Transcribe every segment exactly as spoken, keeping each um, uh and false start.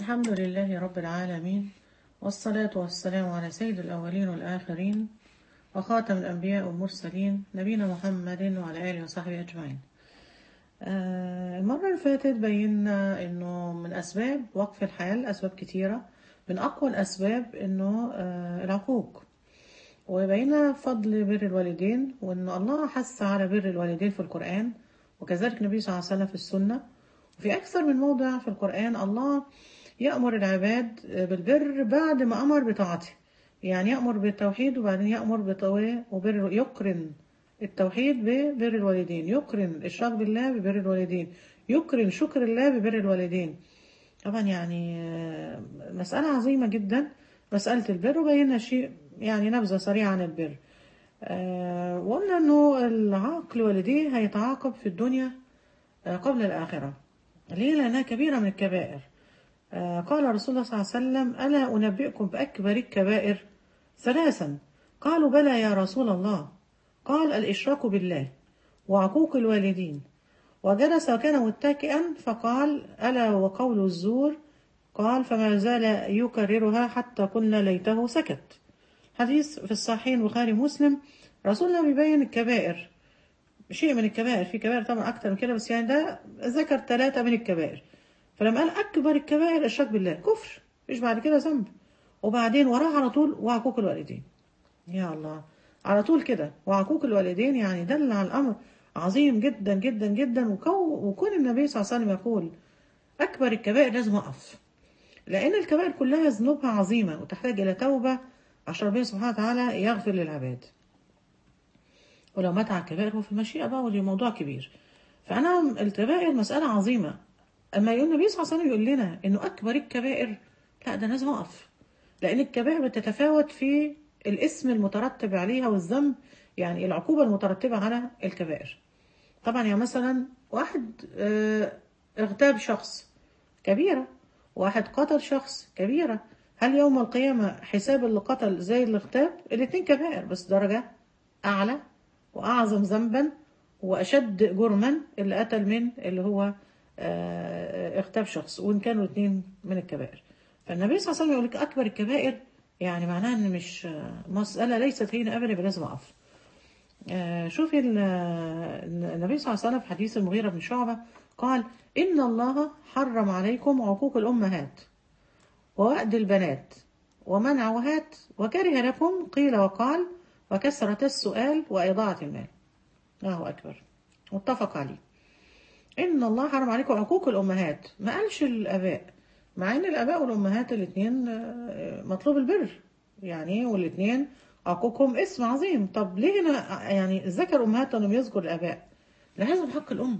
الحمد لله رب العالمين، والصلاة والسلام على سيد الأولين والآخرين وخاتم الأنبياء والمرسلين نبينا محمد وعلى آله وصحبه أجمعين. آه، المرة اللي فاتت بينا إنه من أسباب وقف الحال أسباب كتيرة، من أقوى الأسباب إنه آه، العقوق، وبينا فضل بر الوالدين وإن الله حث على بر الوالدين في القرآن، وكذلك النبي صلى الله عليه وسلم في السنة. وفي أكثر من موضع في القرآن الله يأمر العباد بالبر بعد ما أمر بطاعته، يعني يأمر بالتوحيد وبعدين يأمر بطواه وبر، يقرن التوحيد ببر الوالدين، يقرن الشرك بالله ببر الوالدين، يقرن شكر الله ببر الوالدين. طبعا يعني آه، مسألة عظيمة جدا مسألة البر، وبينا شيء يعني نبذة سريعة عن البر. آه، وقلنا انه العاق لوالديه هيتعاقب في الدنيا آه، قبل الآخرة. ليه؟ لأنها كبيرة من الكبائر. آه، قال رسول الله صلى الله عليه وسلم: ألا أنبئكم بأكبر الكبائر؟ ثلاثا. قالوا: بلى يا رسول الله. قال: الإشراك بالله، وعقوق الوالدين. وجلس وكان متكئا فقال: ألا وقول الزور. قال: فما زال يكررها حتى قلنا ليته سكت. حديث في الصحيحين البخاري ومسلم. رسول الله بيبين الكبائر، شيء من الكبائر، في كبائر طبعا أكتر من كده، بس يعني ده ذكر ثلاثة من الكبائر. فلما قال أكبر الكبائر الشرك بالله، كفر، مش بعد كده ذنب. وبعدين وراه على طول وعقوق الوالدين. يا الله، على طول كده وعقوق الوالدين، يعني دل على الأمر عظيم جدا جدا جدا. وكو- وكون النبي صلى الله عليه وسلم يقول أكبر الكبائر لازم أقف، لأن الكبائر كلها ذنوبها عظيمة وتحتاج إلى توبة عشان ربنا سبحانه وتعالى يغفر للعباد. ولو مات على الكبائر هو في المشيئة بقى، ودي موضوع كبير. فأنا الكبائر مسألة عظيمة. أما يقول النبي صلى الله عليه وسلم يقول لنا إنه أكبر الكبائر، لا ده لازم أقف، لأن الكبائر بتتفاوت في الاسم المترتب عليها والذنب، يعني العقوبة المترتبة على الكبائر. طبعا يعني مثلا واحد آه، اغتاب شخص، كبيرة. واحد قتل شخص، كبيرة. هل يوم القيامة حساب اللي قتل زي اللي اغتاب؟ الاتنين كبائر، بس درجة أعلى وأعظم ذنبا وأشد جرما اللي قتل من اللي هو آه، اغتاب شخص، وإن كانوا الاتنين من الكبائر. فالنبي صلى الله عليه وسلم يقول لك أكبر الكبائر، يعني معناها إن مش آه، مسألة ليست هنا أبدا، يبقى لازم أقف. آه، شوفي ال- النبي صلى الله عليه وسلم في حديث المغيرة بن شعبة قال: إن الله حرم عليكم عقوق الأمهات ووأد البنات ومنع وهات، وكره لكم قيل وقال وكثرة السؤال وإضاعة المال. الله أكبر، متفق عليه. إن الله حرم عليكم عقوق الأمهات، ما قالش الآباء، مع إن الآباء والأمهات الاثنين مطلوب البر، يعني والاثنين عقوقهم اسم عظيم. طب ليه هنا يعني ذكر أمهات ولم يذكر الآباء؟ لعظم حق الأم،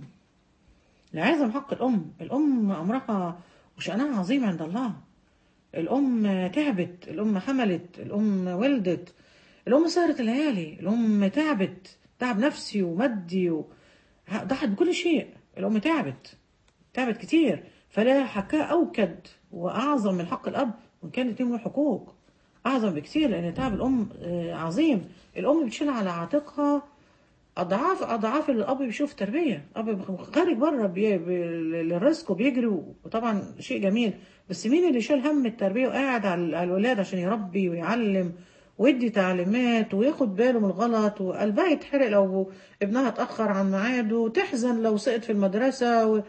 لعظم حق الأم. الأم أمرها وشأنها عظيم عند الله. الأم تعبت، الأم حملت، الأم ولدت، الأم سهرت الليالي، الأم تعبت تعب نفسي ومادي و... ضحت بكل شيء. الأم تعبت، تعبت كتير. فلا حكاه أوكد وأعظم من حق الأب، وإن كان الاتنين له حقوق أعظم بكتير، لأن تعب الأم آه، عظيم. الأم بتشيل على عاتقها أضعاف أضعاف اللي الأب بيشوف تربية. أب خارج بره بي... بي... للرزق وبيجري، وطبعا شيء جميل، بس مين اللي شال هم التربية وقاعد على على الولاد عشان يربي ويعلم ويدي تعليمات وياخد باله من الغلط، وقلبها يتحرق لو ابنها اتأخر عن ميعاده، وتحزن لو سقط في المدرسة و...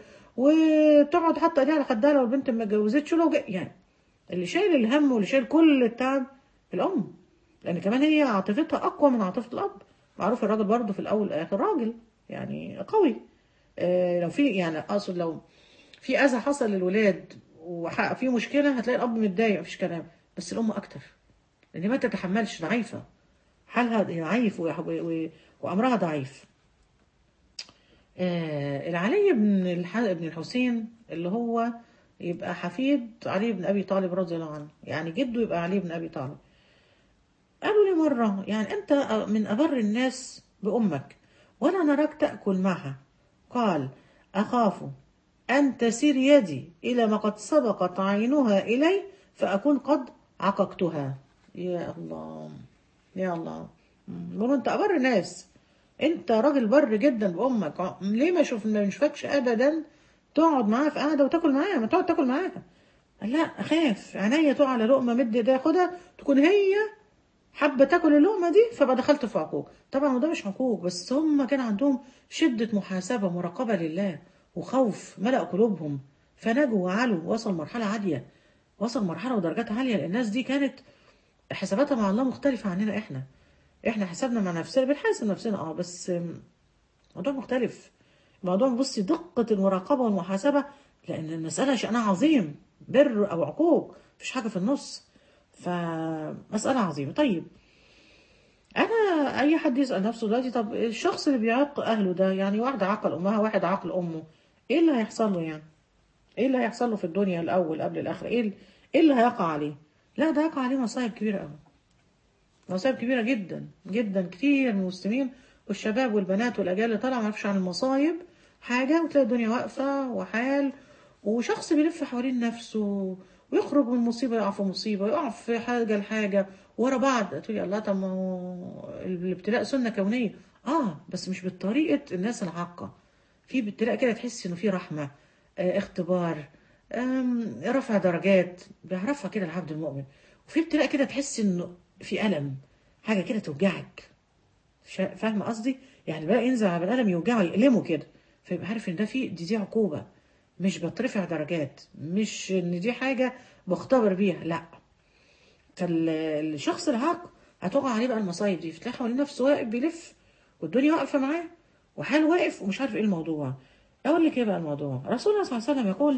وتقعد حتى ايديها على خدها لو البنت ما اتجوزتش، لو جا... يعني اللي شايل الهم واللي شايل كل التعب الأم، لأن كمان هي عاطفتها أقوى من عاطفة الأب. معروف الراجل برضه في الأول والآخر راجل، يعني قوي. آه لو في، يعني أقصد لو في أذى حصل للولاد وفي مشكلة هتلاقي الأب متضايق، مفيش كلام، بس الأم أكتر، لأن ما تتحملش، ضعيفة، حالها ضعيف و- و- وأمرها ضعيف. آه العلي بن الح... بن الحسين اللي هو يبقى حفيد علي بن أبي طالب رضي الله عنه، يعني جده يبقى علي بن أبي طالب. قالوا لي مرة: يعني أنت من أبر الناس بأمك ولا نراك تأكل معها. قال: أخاف أن تسير يدي إلى ما قد سبقت عينها إلي فأكون قد عققتها. يا الله، يا الله. بقولوا أنت أبر الناس، أنت راجل بر جدا بأمك، ليه ما شوف ما نشوفكش أبدا تقعد معاها في قعدة وتاكل معاها؟ ما تقعد تاكل معاها. لا اخاف عينيا تقع على لقمه مد ايديا اخدها تكون هي حابه تاكل اللقمه دي فبقى دخلت في عقوق. طبعا ده مش عقوق، بس هم كان عندهم شده محاسبه مراقبه لله وخوف ملأ قلوبهم، فنجوا وعلوا، وصل مرحله عاليه، وصل مرحله ودرجات عاليه، لان الناس دي كانت حساباتها مع الله مختلفه عننا احنا. احنا حسابنا مع نفسنا بنحاسب نفسنا اه، بس موضوع مختلف. موضوع بصي دقة المراقبة والمحاسبة، لأن المسألة شأنها عظيم، بر أو عقوق مفيش حاجة في النص، فمسألة عظيمة. طيب أنا أي حد يسأل نفسه دلوقتي، طب الشخص اللي بيعق أهله ده، يعني واحدة عقل أمها واحد عقل أمه، إيه اللي هيحصل له يعني؟ إيه اللي هيحصل له في الدنيا الأول قبل الآخرة؟ إيه ال- إيه اللي هيقع عليه؟ لا ده هيقع عليه مصايب كبيرة أوي، مصايب كبيرة جدا جدا. كتير من المسلمين والشباب والبنات والأجيال اللي طالعة ما يعرفش عن المصايب حاجة، وتلاقي الدنيا واقفة وحال، وشخص بيلف حوالين نفسه ويخرج من مصيبة يقع في مصيبة، يقع في حاجة لحاجة ورا بعض. تقولي الله، طب ما هو الابتلاء سنة كونية. اه بس مش بالطريقة الناس العاقة. في ابتلاء كده تحس انه في رحمة، آه اختبار، آم، رفع درجات بيعرفها كده العبد المؤمن. وفي ابتلاء كده تحس انه في ألم، حاجة كده توجعك. شا- فاهمة قصدي؟ يعني بقى ينزل على البني آدم يوجعه يألمه كده، فيبقى عارف ان ده في دي, دي عقوبة، مش بترفع درجات، مش ان دي حاجة بختبر بيها، لا. فالشخص العاق هتقع عليه بقى المصايب دي، فتلاقي حوالين نفسه واقف بيلف والدنيا واقفة معاه وحال واقف ومش عارف ايه الموضوع. اقول لك ايه بقى الموضوع؟ رسول الله صلى الله عليه وسلم يقول: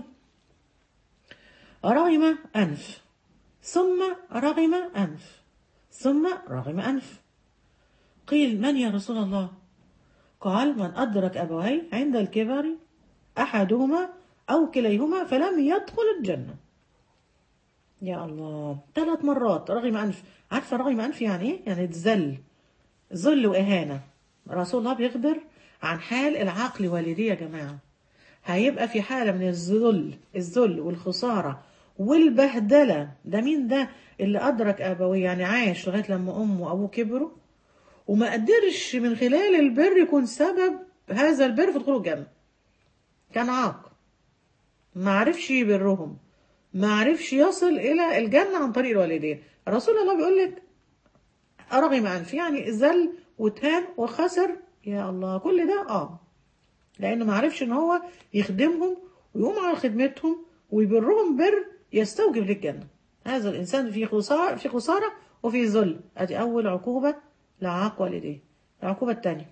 رغم أنف، ثم رغم أنف، ثم رغم أنف. قيل: من يا رسول الله؟ قال: من أدرك أبويه عند الكبر أحدهما أو كليهما فلم يدخل الجنة. يا الله، ثلاث مرات رغم أنف. عارفة رغم أنف يعني إيه؟ يعني اتذل، ذل وإهانة. رسول الله بيخبر عن حال العقل والديه يا جماعة. هيبقى في حالة من الذل، الذل والخسارة والبهدلة. ده مين ده؟ اللي أدرك أبويه، يعني عايش لغاية لما أمه وأبوه كبروا وما قدرش من خلال البر يكون سبب هذا البر في دخول الجنة. كان عاق، ما عرفش يبرهم، ما عرفش يصل إلى الجنة عن طريق الوالدين. رسول الله بيقول لك رغم أنف، يعني ذل وتهان وخسر. يا الله، كل ده اه لأنه ما عرفش إن هو يخدمهم ويقوم على خدمتهم ويبرهم بر يستوجب للجنة. هذا الإنسان في خسارة، في خسارة وفي ذل. أدي أول عقوبة لعاق والديه. العقوبة الثانية،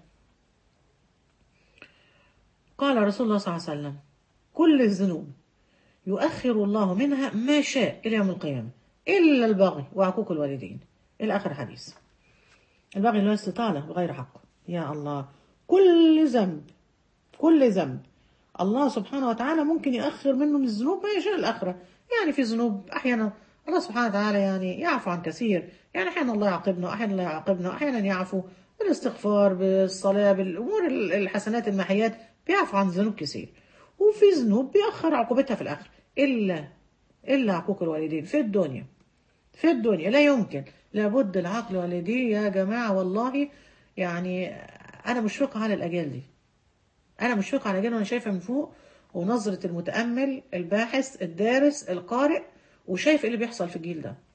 قال رسول الله صلى الله عليه وسلم: كل الذنوب يؤخر الله منها ما شاء إلى يوم القيامة إلا البغي وعقوق الوالدين، إلى آخر حديث. البغي اللي هو استطالة بغير حق. يا الله، كل ذنب، كل ذنب الله سبحانه وتعالى ممكن يأخر منه من الذنوب ما يشاء الآخرة. يعني في ذنوب أحيانا الله سبحانه وتعالى يعني يعفو عن كثير، يعني أحيانا الله يعاقبنا، أحيانا لا يعاقبنا، أحيانا يعفو بالاستغفار بالصلاة بالأمور الحسنات المحيات، بيعفو عن ذنوب كثير. وفي ذنوب بيأخر عقوبتها في الآخر، إلا إلا عقوق الوالدين في الدنيا. في الدنيا لا يمكن، لابد العقل والديه يا جماعة والله. يعني أنا مشفقة على الأجيال دي، أنا مشفقة على الأجيال وأنا شايفة من فوق، ونظرة المتأمل الباحث الدارس القارئ، وشايف إيه اللي بيحصل في الجيل ده.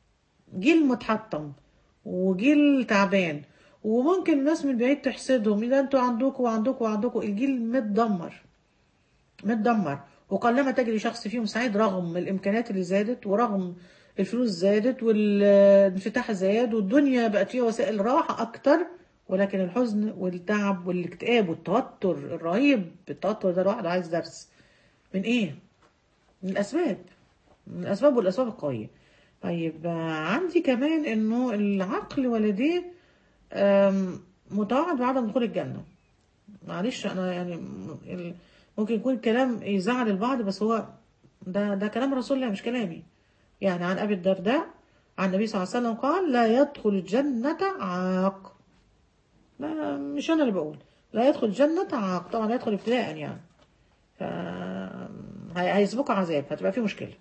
جيل متحطم وجيل تعبان، وممكن الناس من بعيد تحسدهم، إذا أنتوا عندكم وعندكم وعندكم. الجيل متدمر، متدمر. وقلما تجري شخص فيهم سعيد رغم الإمكانيات اللي زادت، ورغم الفلوس زادت والانفتاح زاد والدنيا بقت فيها وسائل راحة أكتر، ولكن الحزن والتعب والاكتئاب والتوتر الرهيب. التوتر ده لوحده عايز درس. من إيه؟ من الأسباب، من الأسباب والأسباب القوية. طيب آه، عندي كمان إنه العقل والديه آم، متوعد بعدم دخول الجنة. معلش انا يعني ال- ممكن يكون كلام يزعل البعض، بس هو ده ده كلام رسول الله مش كلامي. يعني عن ابي الدرداء عن النبي صلى الله عليه وسلم قال: لا يدخل الجنة عاق. لا مش انا اللي بقول، لا يدخل الجنة عاق، طبعا يدخل ابتداء يعني. ف هي- هيسبقه عذاب، هتبقى في مشكلة.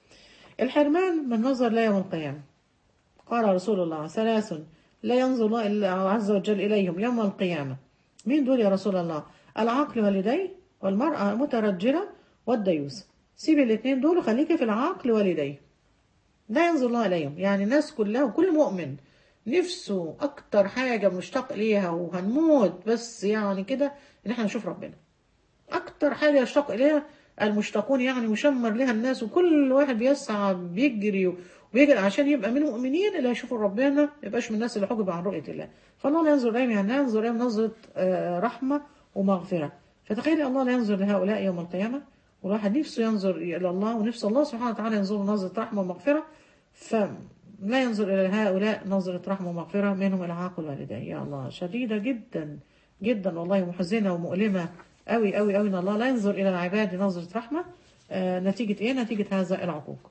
الحرمان من نظر لا يوم القيامة. قال رسول الله: ثلاث لا ينظر الله إلا عز وجل إليهم يوم القيامة. مين دول يا رسول الله؟ العاقل والديه، والمرأة المترجلة، والديوث. سيبي الاثنين دول وخليكي في العاق لوالديه، لا ينظر الله إليهم. يعني الناس كلها وكل مؤمن نفسه أكتر حاجة مشتاق ليها وهنموت بس يعني كده إن احنا نشوف ربنا. أكتر حاجة يشتاق إليها المشتاقون، يعني مشمر لها الناس، وكل واحد بيسعى بيجري وبيجري عشان يبقى من المؤمنين اللي هيشوفوا ربنا، ما يبقاش من الناس اللي حجب عن رؤية الله. فالله لا ينظر إليهم، يعني لا ينظر إليهم نظرة آه، رحمة ومغفرة. فتخيلي الله لا ينظر لهؤلاء يوم القيامة، والواحد نفسه ينظر إلى الله، ونفس الله سبحانه وتعالى ينظر نظرة رحمة ومغفرة. فلا ينظر إلى هؤلاء نظرة رحمة ومغفرة، منهم العاق الوالدين. يا الله، شديدة جدا جدا والله، ومحزنة ومؤلمة أوي أوي أوي إن الله لا ينظر إلى العباد نظرة رحمة. آه نتيجة إيه؟ نتيجة هذا العقوق.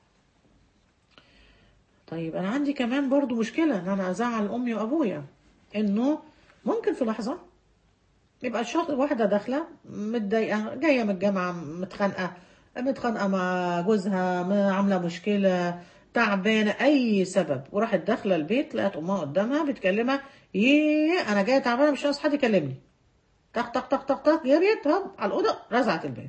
طيب أنا عندي كمان برضو مشكلة إن أنا أزعل أمي وأبويا، إنه ممكن في لحظة يبقى الشخص، واحدة داخلة متضايقة جاية من الجامعة متخانقة، متخانقة مع جوزها، ما عاملة مشكلة، تعبانة، أي سبب، وراحت داخلة البيت لقت أمها قدامها بتكلمها، ييه أنا جاية تعبانة مش عايز حد يكلمني. طق طق طق طق طق، جريت هوب على الأوضة رزعت الباب.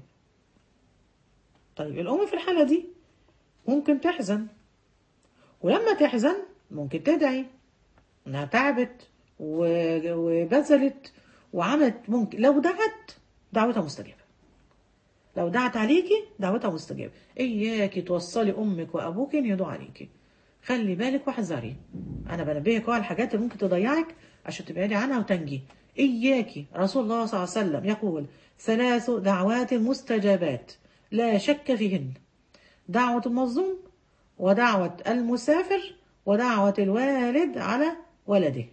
طيب الأم في الحالة دي ممكن تحزن، ولما تحزن ممكن تدعي إنها تعبت و- وبذلت وعملت. ممكن لو دعت دعوتها مستجابة، لو دعت عليكي دعوتها مستجابة. إياكي توصلي أمك وأبوك إن يدعوا عليكي، خلي بالك واحذري. أنا بنبهك على الحاجات اللي ممكن تضيعك عشان تبعدي عنها وتنجي. إياكي، رسول الله صلى الله عليه وسلم يقول ثلاث دعوات مستجابات لا شك فيهن: دعوة المظلوم، ودعوة المسافر، ودعوة الوالد على ولده،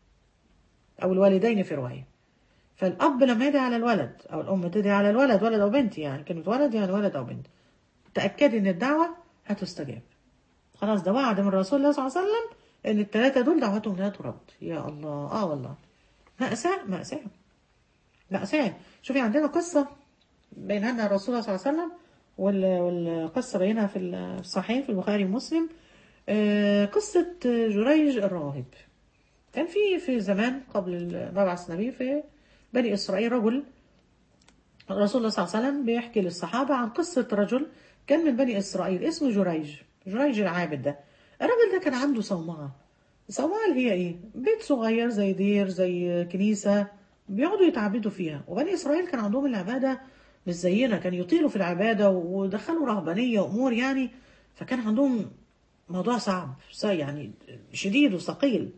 أو الوالدين في رواية. فالأب لما يدعي على الولد، أو الأم تدعي على الولد، ولد أو بنت، يعني كلمة ولد يعني ولد أو بنت، تأكدي إن الدعوة هتستجاب. خلاص، ده وعد من رسول الله صلى الله عليه وسلم إن الثلاثة دول دعوتهم لا ترد. يا الله، آه والله، مأساة مأساة مأساة. شوفي عندنا قصة بينها لنا الرسول صلى الله عليه وسلم، وال- والقصة بينها في الصحيح في البخاري ومسلم. آه، قصة جريج الراهب. كان في في زمان قبل مبعث النبي في بني إسرائيل رجل، الرسول الله صلى الله عليه وسلم بيحكي للصحابة عن قصة رجل كان من بني إسرائيل اسمه جريج، جريج العابد ده. الراجل ده كان عنده صومعة. الصومعة اللي هي إيه؟ بيت صغير زي دير زي كنيسة بيقعدوا يتعبدوا فيها. وبني إسرائيل كان عندهم العبادة مش زينا، كان يطيلوا في العبادة ودخلوا رهبانية وأمور يعني. فكان عندهم موضوع صعب يعني شديد وثقيل.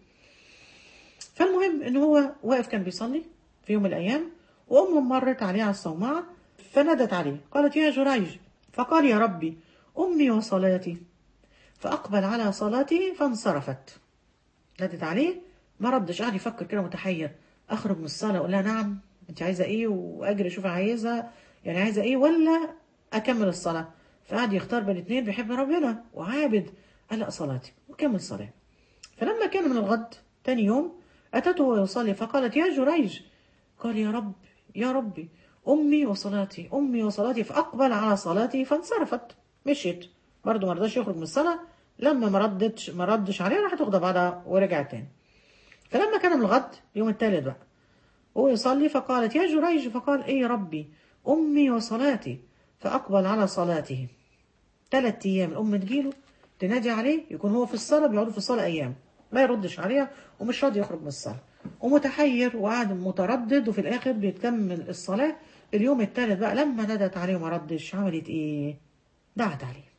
فالمهم ان هو واقف كان بيصلي في يوم من الايام، وامه مرت عليه على الصومعه فنادت عليه قالت يا جريج، فقال يا ربي امي وصلاتي، فاقبل على صلاتي فانصرفت. نادت عليه ما ردش، قاعد يفكر كده متحير، اخرج من الصلاه اقول لها نعم انت عايزه ايه واجري اشوف عايزه يعني عايزه ايه، ولا اكمل الصلاه. فقعد يختار بين اتنين، بيحب ربنا وعابد، قال لا صلاتي وكمل صلاه. فلما كان من الغد تاني يوم أتته وهو يصلي فقالت يا جريج، قال يا رب يا ربي أمي وصلاتي أمي وصلاتي، فأقبل على صلاتي فانصرفت، مشيت برضه ما رضاش يخرج من الصلاة. لما ما ردتش ما ردش عليها راح تاخدها بعدها ورجع تاني. فلما كان من الغد اليوم التالت بقى وهو يصلي فقالت يا جريج، فقال ايه يا ربي أمي وصلاتي، فأقبل على صلاته. ثلاث أيام الأم تجيله تنادي عليه، يكون هو في الصلاة، بيقعدوا في الصلاة أيام ما يردش عليها ومش راضي يخرج من الصلاة ومتحير وقاعد متردد، وفي الآخر بيكمل الصلاة. اليوم الثالث بقى لما ندت عليه وما ردش عملت إيه؟ دعت عليه،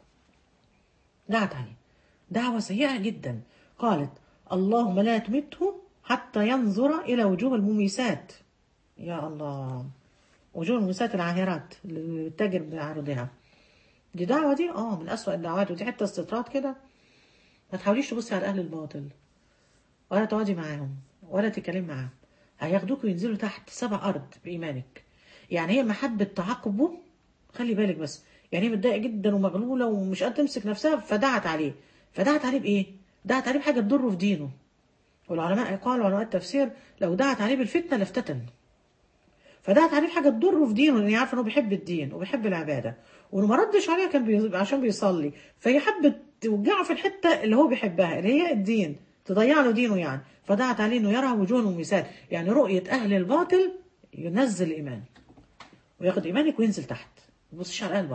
دعت عليه دعوة سيئة جدا. قالت اللهم لا تمته حتى ينظر إلى وجوه المميسات. يا الله، وجوه المميسات العاهرات اللي بتتاجر بعرضها. دي دعوة دي اه من أسوأ الدعوات، ودي حتة استطراد كده. ما تحاوليش تبصي على أهل الباطل ولا تقعدي معاهم ولا تتكلمي معاهم، هياخدوك وينزلوا تحت سبع أرض بإيمانك. يعني هي محبة تعاقبه، خلي بالك بس. يعني هي متضايقة جدا ومغلولة ومش قادرة تمسك نفسها، فدعت عليه. فدعت عليه بإيه؟ دعت عليه بحاجة تضره في دينه. والعلماء قالوا علماء التفسير لو دعت عليه بالفتنة لافتتن. فدعت عليه بحاجه تضره في دينه، لان هي عارفه انه بيحب الدين وبيحب العباده، وانه ما ردش عليها كان بي... عشان بيصلي. فهي حبت توجعه في الحته اللي هو بيحبها اللي هي الدين، تضيع له دينه يعني. فدعت عليه انه يرى وجوه المميزات، يعني رؤيه اهل الباطل ينزل الايمان وياخد ايمانك وينزل تحت. ما تبصيش على اهل الباطل،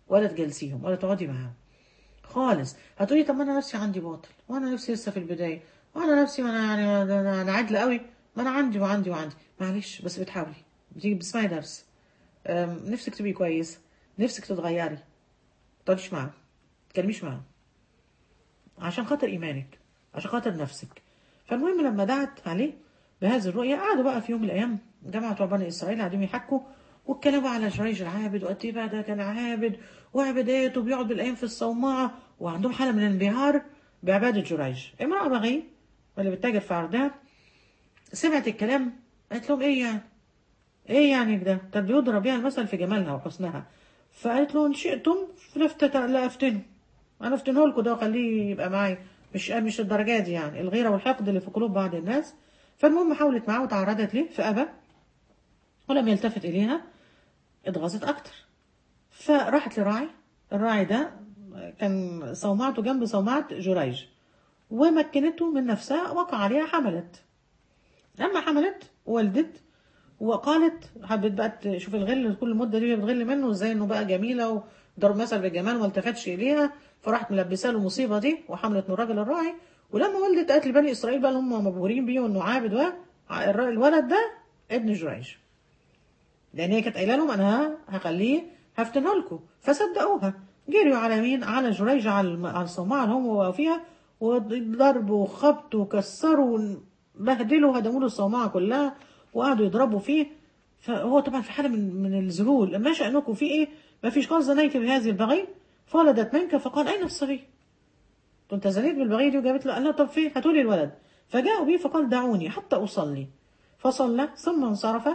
ولا تجلسيهم ولا تقعدي معاهم خالص. هتقولي طب ما انا نفسي عندي باطل، وانا نفسي لسه في البدايه، وانا نفسي ما انا يعني انا أنا عادله قوي، ما انا عندي وعندي وعندي. معلش بس بتحاولي، بتيجي بتسمعي درس، أم، نفسك تبقي كويسه، نفسك تتغيري، ما تقعديش معاهم، ما تتكلميش معاهم، عشان خاطر ايمانك، عشان خاطر نفسك. فالمهم لما دعت عليه بهذه الرؤيا، قعدوا بقى في يوم من الايام جماعه بتوع بني اسرائيل قاعدين يحكوا، واتكلموا على جريج العابد وقد ايه بقى ده كان عابد وعبادات وبيقعد بالايام في الصومعه، وعندهم حاله من الانبهار بعباده جريج. امراه بغي اللي بتتاجر في عرضها سمعت الكلام، قالت لهم ايه يعني، ايه يعني ده ده بيضرب بيها المثل في جمالها وحسنها. فقالت له ان شئتم فلفت لا افتنه، انا افتنه لكم ده وخليه يبقى معايا، مش مش الدرجات دي يعني الغيره والحقد اللي في قلوب بعض الناس. فالمهم حاولت معاه وتعرضت ليه فابى ولم يلتفت اليها، اتغاظت اكتر. فراحت لراعي، الراعي ده كان صومعته جنب صومعة جريج، ومكنته من نفسها، وقع عليها حملت. لما حملت ولدت، وقالت حبت بقى تشوف الغل كل المده دي بتغل منه ازاي، انه بقى جميله وضرب مثل بالجمال وما التفتش اليها، فراحت ملبسه له المصيبه دي وحملت من الراجل الراعي. ولما ولدت قالت لبني اسرائيل بقى اللي هم مبهورين بيه وانه عابد، و الولد ده ابن جريج، لان هي كانت قايله لهم انا هخليه هفتنه لكم، فصدقوها. جريوا على مين؟ على جريج، على الم- على الصومعه اللي هم وقعوا فيها، وضرب وخبط وكسروا وبهدلوا، هدموا له الصومعه كلها وقعدوا يضربوا فيه. فهو طبعا في حاله من من الذهول، ما شأنكم في ايه؟ ما فيش، قال زنيت بهذه البغي فولدت منك، فقال اين الصبي؟ كنت زنيت بالبغي دي وجابت له، قال لها طب فين؟ هاتوا لي الولد. فجاءوا به فقال دعوني حتى اصلي، فصلى ثم انصرف.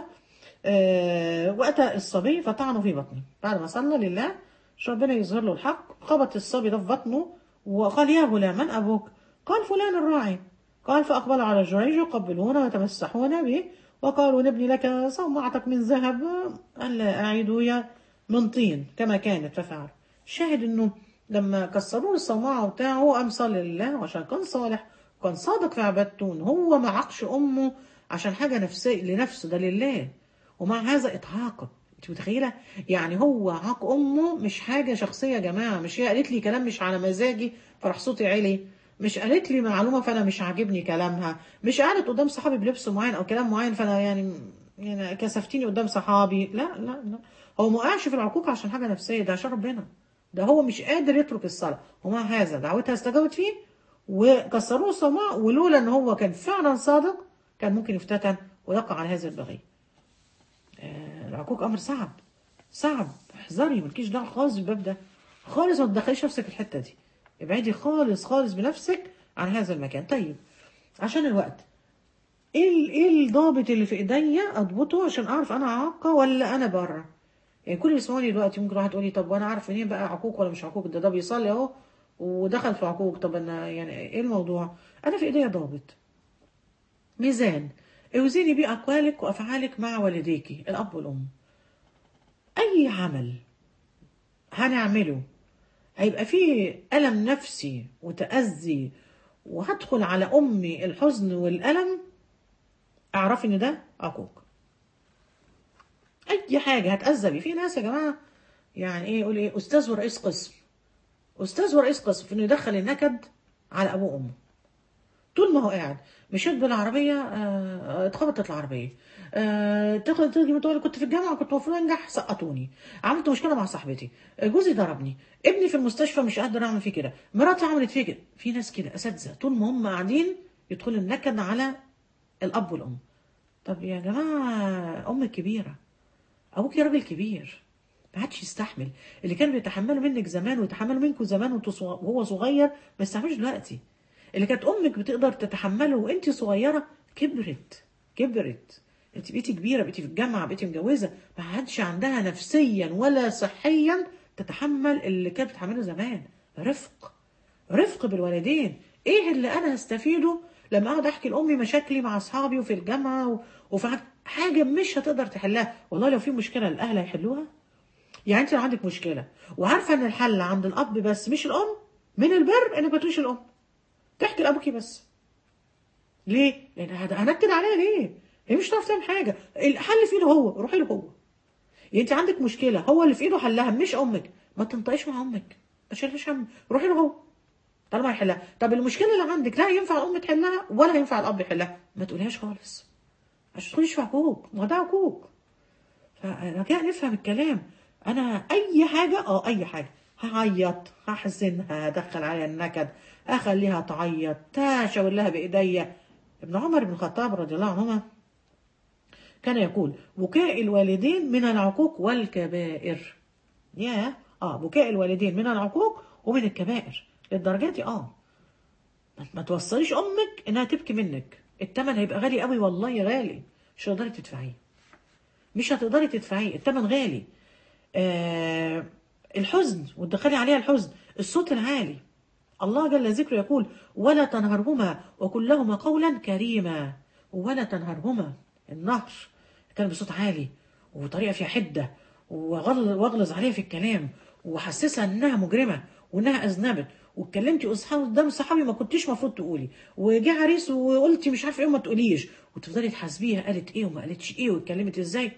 آه، وأتى الصبي فطعنه في بطنه بعد ما صلى لله، عشان ربنا يظهر له الحق. خبط الصبي ده في بطنه وقال يا غلام من أبوك؟ قال فلان الراعي. قال فأقبل على جريج يقبلون ويتمسحون به، وقالوا نبني لك صومعتك من ذهب ألا أعيدوا من طين كما كانت، ففعل. شاهد إنه لما كسروا الصومعة بتاعه قام صلى لله، وعشان كان صالح وكان صادق في عبادته، إن هو ما عقش أمه عشان حاجة نفسية لنفسه، ده لله. ومع هذا اتعاقب. انت متخيله؟ يعني هو عاق امه مش حاجه شخصيه يا جماعه، مش هي قالت لي كلام مش على مزاجي فراح صوتي عالي، مش قالت لي معلومه فانا مش عاجبني كلامها، مش قالت قدام صحابي بلبس معين او كلام معين فانا يعني يعني كسفتيني قدام صحابي. لا لا لا، هو ما وقعش في العقوق عشان حاجه نفسيه، ده عشان ربنا. ده هو مش قادر يترك الصلاه، ومع هذا دعوتها استجابت فيه وكسروه الصماء، ولولا ان هو كان فعلا صادق كان ممكن يفتتن ويقع على هذا البغي. العقوق امر صعب، صعب. احذري، مالكيش دعوه خالص بالباب ده خالص، ما تدخليش نفسك في الحته دي، ابعدي خالص خالص بنفسك عن هذا المكان. طيب عشان الوقت، ايه ال- ايه الضابط اللي في ايديا اضبطه عشان اعرف انا عاقه ولا انا بره؟ يعني كل اللي يسمعوني دلوقتي ممكن واحد يقول لي طب وانا اعرف منين بقى عقوق ولا مش عقوق؟ ده ده بيصلي اهو ودخل في عقوق، طب انا يعني ايه الموضوع؟ انا في ايديا ضابط، ميزان اوزني بيه اقوالك وافعالك مع والديك الاب والام. اي عمل هنعمله هيبقى فيه ألم نفسي وتأذي، وهدخل على أمي الحزن والألم، أعرف إن ده عقوق. أي حاجة هتأذى بيه. في ناس يا جماعة يعني إيه، يقول إيه أستاذ ورئيس قسم، أستاذ ورئيس قسم في إنه يدخل النكد على أبوه وأمه. طول ما هو قاعد مشيت بالعربية، آه، اتخبطت العربية، آه، تاخد تيجي تقول كنت في الجامعة كنت المفروض انجح سقطوني، عملت مشكلة مع صاحبتي، آه، جوزي ضربني، ابني في المستشفى مش قادر اعمل فيه كده، مراتي عملت فيه كده. في ناس كده اساتذة طول ما هم قاعدين يدخلوا النكد على الاب والام. طب يا جماعة امك كبيرة، ابوك يا راجل كبير، ما عادش يستحمل اللي كان بيتحمله منك زمان ويتحمله منكم زمان وانتوا صغ- وهو صغير، ما يستحملش دلوقتي. اللي كانت امك بتقدر تتحمله وانت صغيره كبرت، كبرت، انت بقيتي كبيره، بقيتي في الجامعه، بقيتي متجوزه، ما عادش عندها نفسيا ولا صحيا تتحمل اللي كانت بتتحمله زمان. رفق، رفق بالوالدين. ايه اللي انا هستفيده لما اقعد احكي لامي مشاكلي مع اصحابي وفي الجامعه و... وفي حاجه مش هتقدر تحلها؟ والله لو في مشكله الاهل هيحلوها. يعني انت لو عندك مشكله وعارفه ان الحل عند الاب بس مش الام، من البر انك ما تقوليش الام، تحكي لابوكي بس. ليه؟ لان هد- هنكد عليها ليه؟ هي مش هتعرف تعمل حاجه، الحل في ايده هو، روحي له هو. يعني انت عندك مشكله هو اللي في ايده حلها مش امك، ما تنطقيش مع امك، ما تشيلهاش هم، روحي له هو طالما يحلها. طب المشكله اللي عندك لا ينفع الام تحلها ولا ينفع الاب يحلها، ما تقوليهاش خالص عشان تدخليش في عقوق، ما ده عقوق. فرجاء نفهم الكلام. انا اي حاجه اه اي حاجه هعيط، هحزنها، هدخل عليها النكد، اخليها تعيط، تشاور لها بايديا. ابن عمر بن الخطاب رضي الله عنهما كان يقول بكاء الوالدين من العقوق والكبائر. يا اه بكاء الوالدين من العقوق ومن الكبائر للدرجات دي. اه ما ما توصليش امك انها تبكي منك، الثمن هيبقى غالي قوي، والله غالي، مش هتقدري تدفعيه، مش هتقدري تدفعيه، الثمن غالي. آه الحزن وتدخلي عليها الحزن، الصوت العالي. الله جل ذكره يقول ولا تنهرهما وقل لهما قولا كريما. ولا تنهرهما، النهر كان بصوت عالي وطريقه فيها حده، وغل- واغلظ عليها في الكلام، وحسسها انها مجرمه وانها اذنبت، واتكلمتي قدام صحابي ما كنتيش المفروض تقولي، وجه عريس وقلتي مش عارفه ايه وما تقوليش، وتفضلي تحاسبيها قالت ايه وما قالتش ايه واتكلمت ازاي.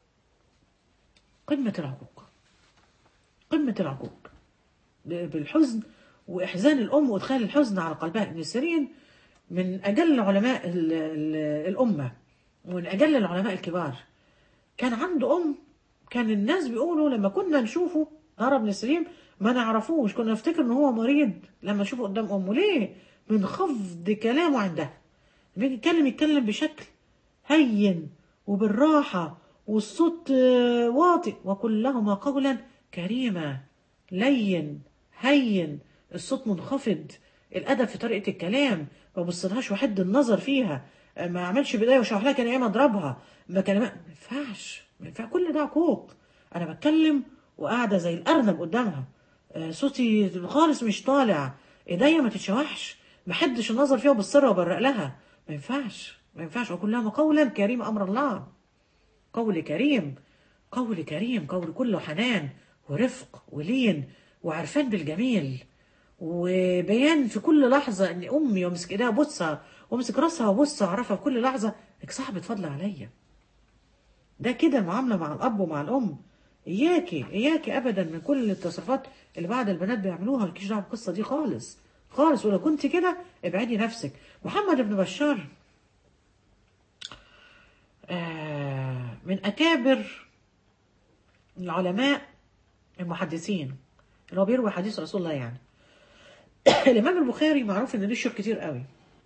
قمه العقوق، قمه العقوق بالحزن واحزان الام وادخال الحزن على قلبها. ابن سيرين من اجل علماء ال- ال- الامه ومن اجل العلماء الكبار، كان عنده ام، كان الناس بيقولوا لما كنا نشوفه نرى ابن سيرين ما نعرفوش، كنا نفتكر ان هو مريض لما نشوفه قدام امه. ليه؟ من خفض كلامه عندها، بيجي يتكلم يتكلم بشكل هين وبالراحة، والصوت آه، واطئ، وقل لهما قولا كريما. لين هين، الصوت منخفض، الأدب في طريقة الكلام، ما بصلهاش وحد النظر فيها، آه، ما عملش بداية وشرح لها كان ايه اضربها، ما كان ما ينفعش، ما ينفع، كل ده عقوق. انا بتكلم وقاعدة زي الأرنب قدامها، آه، صوتي خالص مش طالع، ايديا ما تتشوحش، ما حدش النظر فيها وبالسر وبرق لها، ما ينفعش، ما ينفعش. وكل لهم قولا كريم، امر الله، قول كريم، قول كريم، قول كله حنان ورفق ولين وعرفان بالجميل، وبيان في كل لحظة ان امي وامسك ايديها وبصها وامسك راسها وبصها واعرفها في كل لحظة انك صاحبة فضل عليا. ده كده المعاملة مع الاب ومع الام. اياكي اياكي ابدا من كل التصرفات اللي بعض البنات بيعملوها، مالكيش دعوه بالقصه دي خالص خالص، ولو كنت كده ابعدي نفسك. محمد بن بشار آه من اكابر العلماء المحدثين اللي هو بيروي حديث رسول الله يعني. الامام البخاري معروف ان له شيوخ كتير قوي،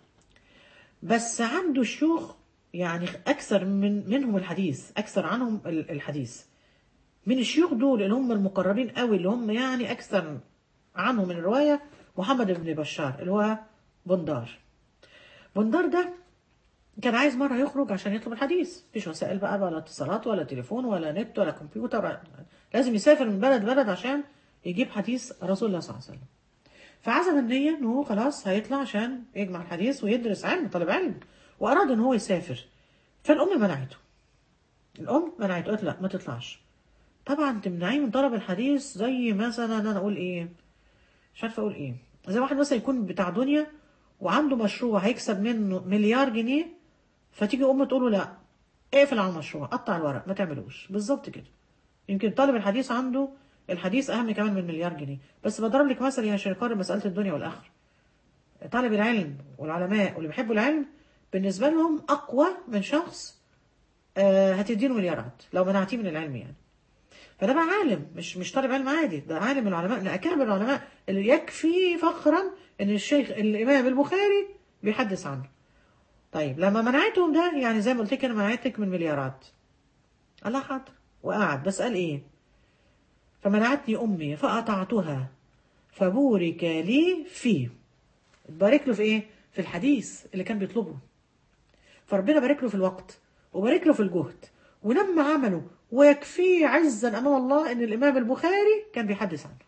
بس عنده شيوخ يعني اكثر من منهم الحديث، اكثر عنهم ال- الحديث. من الشيوخ دول اللي هم المقربين قوي، اللي هم يعني اكثر عنه من الروايه، محمد بن بشار اللي هو بندار. بندار ده كان عايز مره يخرج عشان يطلب الحديث، مفيش وسائل بقى ولا اتصالات ولا تليفون ولا نت ولا كمبيوتر، لازم يسافر من بلد بلد عشان يجيب حديث رسول الله صلى الله عليه وسلم. فعزم النية ان هو خلاص هيطلع عشان يجمع الحديث ويدرس علم، طالب علم، واراد ان هو يسافر. فالام منعته، الام منعته، قالت لا ما تطلعش. طبعا تمنعيه من طلب الحديث زي مثلا انا اقول ايه، مش عارفه اقول ايه، زي واحد مثلا يكون بتاع دنيا وعنده مشروع هيكسب منه مليار جنيه، فتيجي امه تقول له لا اقفل على المشروع، قطع الورق، ما تعملوش. بالظبط كده. يمكن طالب الحديث عنده الحديث اهم كمان من مليار جنيه. بس بضرب لك مثل عشان يقارن مساله الدنيا والاخره. طالب العلم والعلماء واللي بيحبوا العلم بالنسبه لهم اقوى من شخص آه هتديله مليارات لو منعتيه من العلم يعني. فده بقى عالم، مش مش طالب علم عادي، ده عالم من العلماء، من اكابر العلماء اللي يكفي فخرا ان الشيخ الامام البخاري بيحدث عنه. طيب لما منعتهم ده يعني زي ما قلت لك انا منعتك من مليارات، الله حاضر وقعد، بس قال ايه؟ فمنعتني امي فقطعتها فبورك لي فيه. بارك له في ايه؟ في الحديث اللي كان بيطلبه. فربنا بارك له في الوقت وبارك له في الجهد ولما عمله، ويكفيه عزا امام الله ان الامام البخاري كان بيحدث عنه.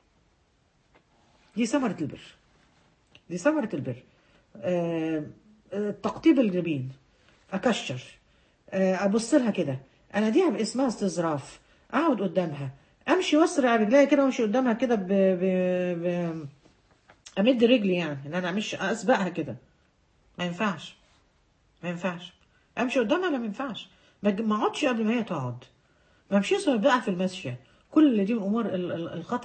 دي ثمرة البر، دي ثمرة البر. آه آه، تقطيب الجبين، اكشر، آه ابص لها كده، انا دي اسمها استظراف، اقعد قدامها، امشي واسرع رجليا كده وامشي قدامها كده ب... ب... ب... امد رجلي، يعني ان انا مش اسبقها كده، ما ينفعش، ما ينفعش امشي قدامها، لا ما ينفعش، ما أج- ما اقعدش قبل ما هي تقعد، ما امشيش بقى في المشيه. كل دي من امور ال- ال- الخطأ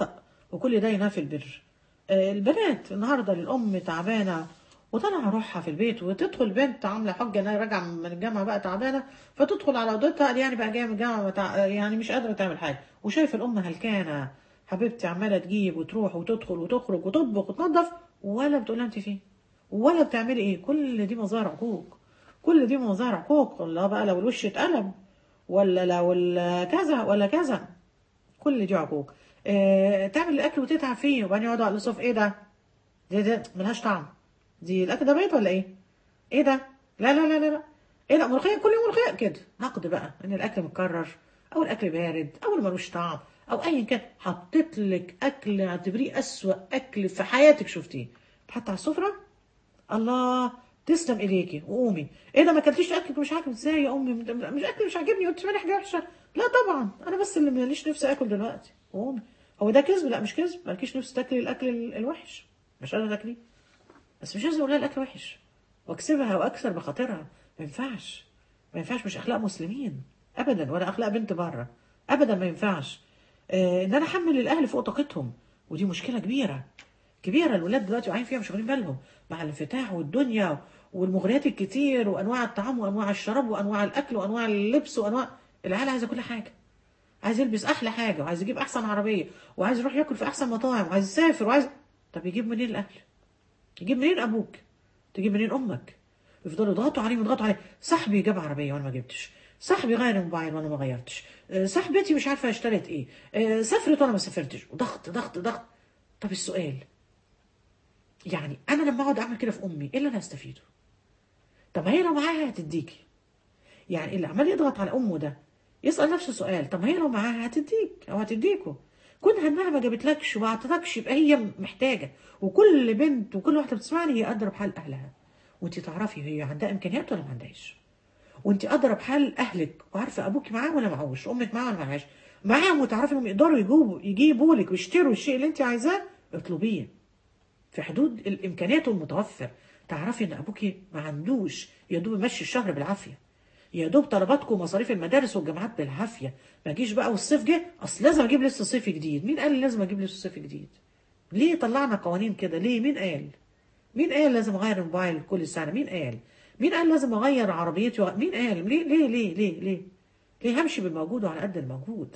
وكل ده ينافي البر. آه، البنات النهارده الام تعبانه وطالعه روحها في البيت، وتدخل بنت عامله حجه انها راجعه من الجامعه بقى تعبانه، فتدخل على اوضتها قال يعني بقى جايه من الجامعه متع... يعني مش قادره تعمل حاجه، وشايف الام هلكانه حبيبتي عماله تجيب وتروح وتدخل وتخرج وتطبخ وتنظف، ولا بتقولها انت فين، ولا بتعملي ايه. كل دي مظاهر عقوق، كل دي مظاهر عقوق. لا بقى لو الوش اتقلب، ولا لو ال- كذا ولا كذا، كل دي عقوق. اه تعمل الاكل وتتعب فيه، وبعدين يقعدوا على الصف، ايه ده؟ دي, دي ملهاش طعم، دي الاكل ده بيض ولا ايه؟ ايه ده؟ لا لا لا لا لا. ايه ده ملوخيه كل يوم ملوخيه كده؟ نقد بقى ان الاكل متكرر، او الاكل بارد، او اللي ملوش طعم، او ايا كان. حطيت لك اكل اعتبريه اسوأ اكل في حياتك شفتيه تحط على السفره، الله تسلم ايديكي وقومي. ايه ده ما اكلتيش اكلك مش عاجبك؟ ازاي يا امي مش اكل مش عاجبني وانت مالي حاجه وحشه؟ لا طبعا انا بس اللي ماليش نفسي اكل دلوقتي، قومي. هو ده كذب؟ لا مش كذب، مالكيش نفس تاكلي الاكل ال- الوحش، مش قادره تاكليه، بس مش لازم اقول لها الاكل وحش واكسبها واكسر بخاطرها. ما ينفعش، ما ينفعش، مش اخلاق مسلمين ابدا، ولا اخلاق بنت بره ابدا، ما ينفعش. آه ان انا احمل الاهل فوق طاقتهم، ودي مشكله كبيره كبيره. الولاد دلوقتي واقعين فيها مش واخدين بالهم، مع الانفتاح والدنيا والمغريات الكتير وانواع الطعام وانواع الشراب وانواع الاكل وانواع اللبس وانواع، العيال عايزه كل حاجه، عايز يلبس احلى حاجه، وعايز يجيب احسن عربيه، وعايز يروح ياكل في احسن مطاعم، وعايز يسافر، وعايز. طب يجيب منين الاكل؟ يجيب منين ابوك؟ تجيب منين امك؟ يفضلوا يضغطوا عليه ويضغطوا عليه. صاحبي جاب عربيه وانا ما جبتش، صاحبي غير الموبايل وانا ما غيرتش، آه، صاحبتي مش عارفه اشترت ايه، آه، سافرت وانا ما سافرتش، وضغط ضغط ضغط. طب السؤال، يعني انا لما اقعد اعمل كده في امي ايه اللي انا هستفيده؟ طب ما هي لو معاها هتديكي، يعني اللي عمال يضغط على امه ده يسال نفسه سؤال، طب ما هي لو معاها هتديك او هتديكوا. كونها انها ما جابتلكش وما اعطتكش يبقى هي محتاجه. وكل بنت وكل واحده بتسمعني هي قادره بحال اهلها، وانت تعرفي هي عندها امكانيات ولا ما عندهاش، وانت قادره بحال اهلك، وعارفه ابوك معاه ولا معهوش، امك معاه ولا معهاش. معاهم وتعرفي انهم يقدروا يجيبوا يجيبوا لك ويشتروا الشيء اللي انت عايزاه، اطلبيه في حدود الامكانيات المتوفر. تعرفي ان ابوكي ما عندوش يا دوب يمشي الشهر بالعافيه، يا دوب طلباتكم ومصاريف المدارس والجامعات بالعافيه. ما جيش بقى والصيف جه اصل لازم اجيب لسه صيف جديد. مين قال لي لازم اجيب لسه صيف جديد؟ ليه طلعنا قوانين كده؟ ليه؟ مين قال؟ مين قال لازم اغير الموبايل كل سنه؟ مين قال؟ مين قال لازم اغير عربيتي؟ مين قال؟ ليه ليه ليه ليه ليه ليه همشي بالموجود وعلى قد الموجود؟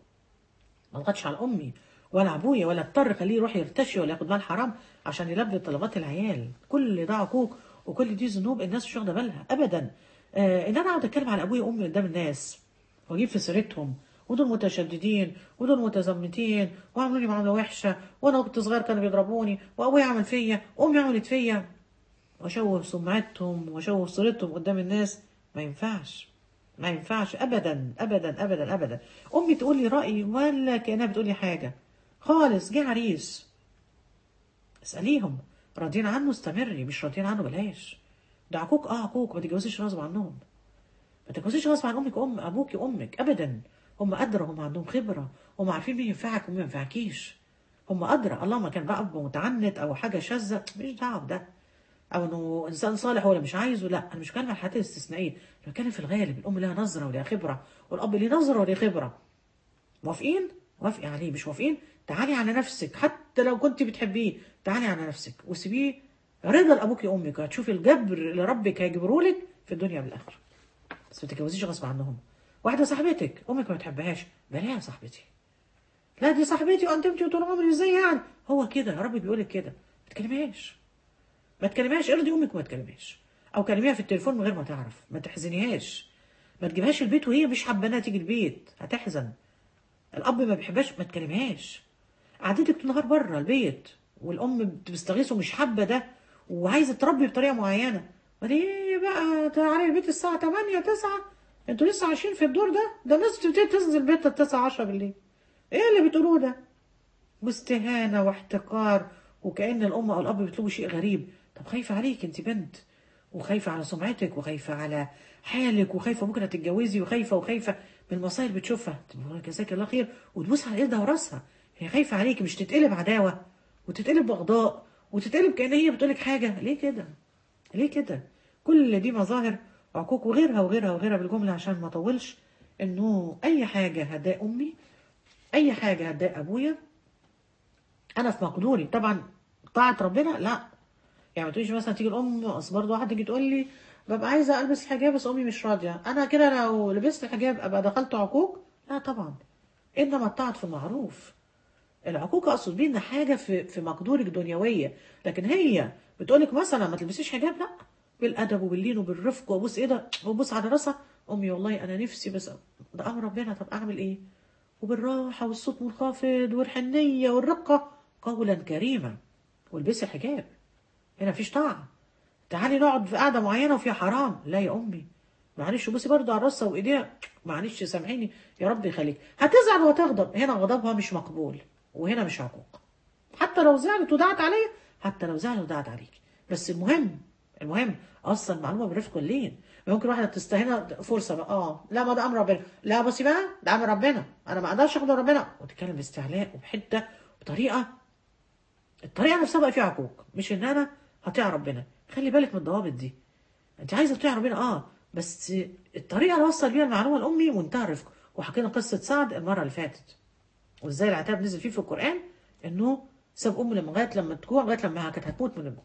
ما اضغطش على امي ولا ابويا، ولا اضطر خليه يروح يرتشي ولا ياخد مال حرام عشان يلبي طلبات العيال. كل ده عقوق، وكل دي ذنوب الناس مش واخده بالها ابدا. آه ان انا اقعد اتكلم على ابويا وامي قدام الناس واجيب في سيرتهم، ودول متشددين ودول متزمتين وعملوا لي معامله وحشه، وانا كنت صغير كانوا بيضربوني، وابويا عمل فيا وامي عملت فيا، واشوه سمعتهم واشوه صورتهم قدام الناس، ما ينفعش، ما ينفعش ابدا ابدا ابدا ابدا. امي تقول لي رايي ولا كانها بتقول لي حاجه خالص. جه عريس اساليهم راضيين عنه استمري، مش راضيين عنه بلاش. ده عقوق، اه عقوق، ما تتجوزيش غصب عنهم، ما تتجوزيش غصب عن امك وام ابوك وامك ابدا. هم ادرى، هم عندهم خبره، هم عارفين مين ينفعك ومين ما ينفعكيش. هم ادرى. اللهم كان بقى أب متعنت او حاجه شاذه مش دعوه بده، او انه انسان صالح هو اللي مش عايزه، لا انا مش بتكلم عن الحالات الاستثنائيه، انا بتكلم في الغالب. الام لها نظره ولها خبره، والاب ليه نظره وليه خبره. موافقين؟ وافقي عليه. مش موافقين؟ تعالي على نفسك، حتى لو كنت بتحبيه تعالي على نفسك وسيبيه رضا لابوك وامك، وهتشوفي الجبر اللي ربك هيجبره لك في الدنيا والاخره. بس ما تتجوزيش غصب عنهم. واحده صاحبتك امك ما بتحبهاش، بلاها يا صاحبتي. لا دي صاحبتي وانتمتي طول عمري، ازاي يعني؟ هو كده ربي بيقول لك كده، ما تكلمهاش، ما تكلمهاش، ارضي امك وما تكلمهاش، او كلميها في التليفون من غير ما تعرف، ما تحزنيهاش، ما تجيبهاش البيت وهي مش حابه انها تيجي البيت، هتحزن. الاب ما بيحبهاش، ما تكلمهاش. قعدتك طول النهار بره البيت والام بتستغيث ومش حابه ده، وعايزه تربي بطريقه معينه، وليه بقى تعالي البيت الساعه تمانية تسعة؟ انتوا لسه عايشين في الدور ده؟ ده الناس بتبتدي تنزل بيتها التاسعة عشرة بالليل. ايه اللي بتقولوه ده؟ واستهانة واحتقار، وكأن الأم أو الأب بيطلبوا شيء غريب. طب خايفة عليك أنت بنت، وخايفة على سمعتك، وخايفة على حالك، وخايفة ممكن هتتجوزي، وخايفة وخايفة من المصايب بتشوفها، تقول جزاك الله خير وتبوس على ايدها وراسها. هي خايفة عليك، مش تتقلب عداوة وتتقلب بغضاء وتتقلب كأن هي بتقولك حاجة. ليه كده؟ ليه كده؟ كل دي مظاهر عقوق، وغيرها وغيرها وغيرها بالجملة عشان ما اطولش. انه اي حاجة هتضايق امي، اي حاجة هتضايق ابويا، انا في مقدوري طبعا. طاعه ربنا لا. يعني ما تقوليش مثلا تيجي الام، اصل برضه واحده تيجي تقول لي ببقى عايزه البس حجاب بس امي مش راضيه، انا كده لو لبست حجاب ابقى دخلت عقوق؟ لا طبعا. انما الطاعه في المعروف. العقوق اقصد بيه ان حاجه في في مقدورك دنيويه، لكن هي بتقولك مثلا ما تلبسيش حجاب، لا، بالادب وباللين وبالرفق، وابوس ايه ده وابوس على راسها، امي والله انا نفسي بس ده امر ربنا، طب اعمل ايه؟ وبالراحه والصوت منخفض والحنيه والرقه، قولا كريما، والبسي الحجاب. هنا مفيش طاعه. تعالي نقعد في قعده معينه وفيها حرام، لا يا امي معلش بصي برضه على راسها وايديها، معلش سامحيني يا رب يخليك، هتزعل وتغضب، هنا غضبها مش مقبول، وهنا مش عقوق. حتى لو زعلت ودعت عليا، حتى لو زعلت ودعت عليك، بس المهم، المهم اصلا معلومه بالرفق واللين. ممكن واحده تستهين فرصه بقى، اه لا ما ده امر ربنا، لا بصي بقى ده امر ربنا انا ما اقدرش اخد ربنا، وتتكلم باستعلاء وبحده بطريقه، الطريقه نفسها بقى فيها عقوق، مش ان انا هطيع ربنا. خلي بالك من الضوابط دي. انت عايزه تطيع ربنا اه، بس الطريقه اللي وصل بيها المعلومه لامي منتهى الرفق. وحكينا قصه سعد المره اللي فاتت، وازاي العتاب نزل فيه في القران، انه ساب امه لما لغايه لما تجوع، لغايه لما كانت هتموت من الجوع.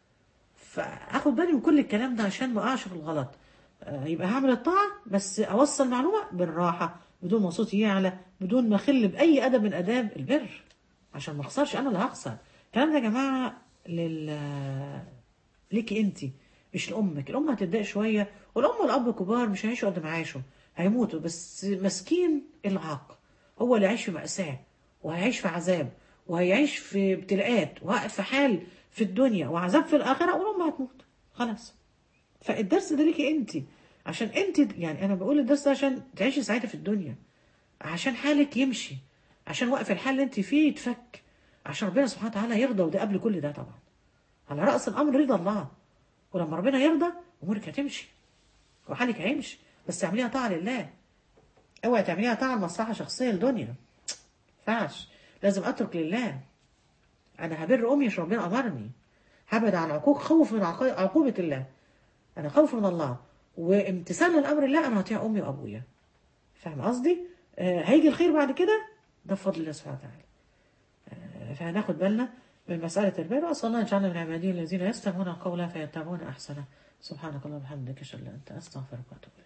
فاخد بالي من كل الكلام ده عشان ما اقعش في الغلط. آه، يبقى هعمل الطاعه بس اوصل معلومه بالراحه، بدون ما صوتي يعلى، بدون ما اخل باي ادب من اداب البر، عشان ما اخسرش، انا اللي هخسر. الكلام ده يا جماعه لل ليكي انت، مش لامك. الام هتتضايق شويه، والام والاب كبار مش هيعيشوا قد ما عاشوا، هيموتوا، بس مسكين العاق هو اللي هيعيش في مأساة، وهيعيش في عذاب، وهيعيش في ابتلاءات، وهقف في حال في الدنيا وعذاب في الآخرة، والأم هتموت خلاص. فالدرس ده ليكي انت، عشان انت، يعني انا بقول الدرس ده عشان تعيشي سعيدة في الدنيا، عشان حالك يمشي، عشان وقف الحال اللي انت فيه يتفك، عشان ربنا سبحانه وتعالى يرضى، وده قبل كل ده طبعا. على رأس الأمر رضا الله، ولما ربنا يرضى أمورك هتمشي وحالك هيمشي، بس اعمليها طاعة لله. اوعي تعمليها طاعة لمصلحة شخصية لدنيا، ما ينفعش. لازم أترك لله. أنا هبر أمي عشان ربنا أمرني، هبعد عن عقوق، خوف من عق- عقوبة الله، أنا خوف من الله وامتثال للأمر الله، أنا هطيع أمي وأبويا. فاهم قصدي؟ آه هيجي الخير بعد كده، ده بفضل الله سبحانه وتعالى. آه فهناخد بالنا من مسألة البر، وأسأل الله أن يجعلنا من عباده الذين يستمعون القول فيتبعون أحسنه. سبحانك اللهم وبحمدك أشهد أن لا إله إلا أنت أستغفرك وأتوب إليك.